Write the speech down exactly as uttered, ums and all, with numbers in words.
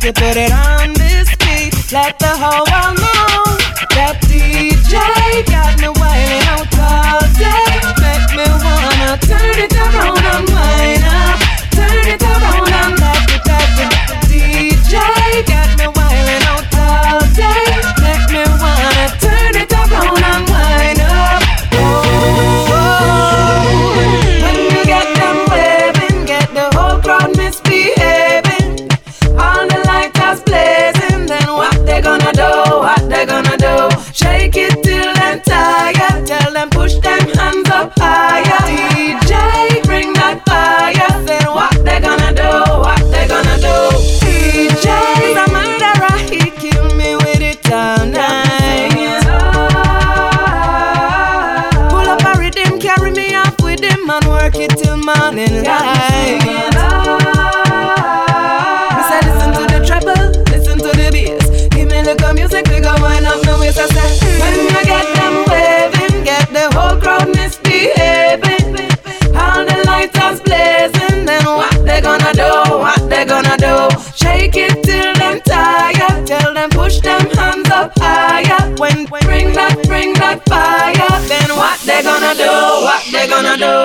you put it on this beat. Let the whole world know that D J got me wailing out all day. Make me wanna turn it around and wind up. Turn it around and let it happen. D J got me wailing out all day. Make me wanna turn it around and wind up. Oh, oh. When you get them waving, get the whole crowd misbehaving. All the lighters blazing, then what they gonna do? What they gonna do? Shake it till them tired. Tell them push them hands up higher. D J bring that fire. Then what they gonna do? What they gonna do? D J is a murderer. He killed me with it all night. Pull up a rhythm, carry me off with him and work it till morning light. I said listen to the treble, listen to the bass. Give me little music, we go wind up the waist. I said when you get them waving, get the whole crowd misbehaving. All the lighters blazing, then what they gonna do? What they gonna do? Shake it till them tired. Tell them push them hands up higher. When, when bring that, bring that fire. Then what they gonna do? What they gonna do?